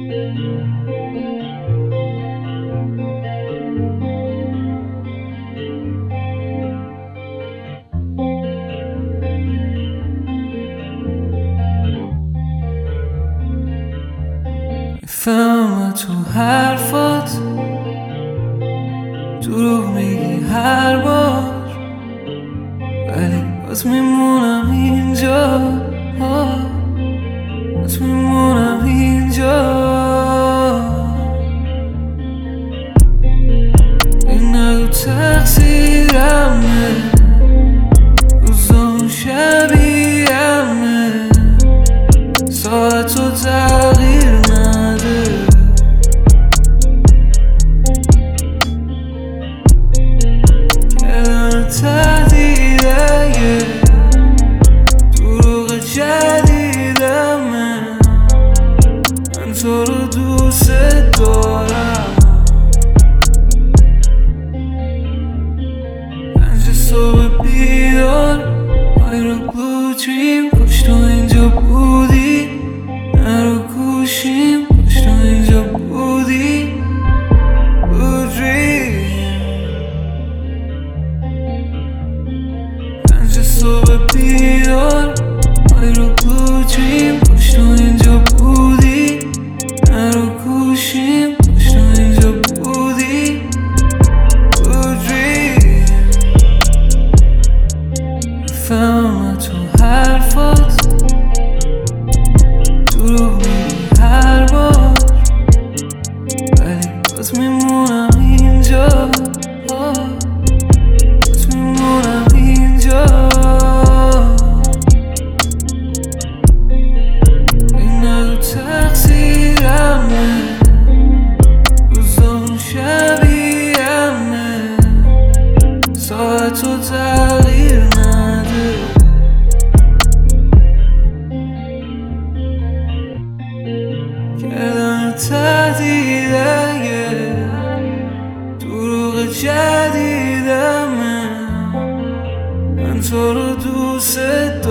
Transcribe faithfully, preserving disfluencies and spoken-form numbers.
میفهمم تو حرفات دروغ میگی هر بار، ولی باز میمونم اینجا، باز میمونم اینجا. این نگو تقصیرمه، روزامون شبیه‌مه، ساعت رو تغییر نده. کلم تهدیده یه دروغ جدیدمه، من تو رو دوست دارم. پنج صبح بیدار I رو blue dream، کاش تو اینجا بودی، نرو گوشیم کاش تو اینجا بودی. blue dream پنج صبح بیدار I رو blue dream، کاش تو اینجا بودی، نرو گوشیم کاش تو اینجا بودی. blue dream میفهمم تو حرفات دروغ میگی هر بار، ولی باز میمونم اینجا، باز میمونم اینجا. این نگو تقصیرمه، روزامون شبیه‌مه، ساعت رو تغییر نده. کلم تهدیده یه دروغ جدیدمه، من تو رو دوست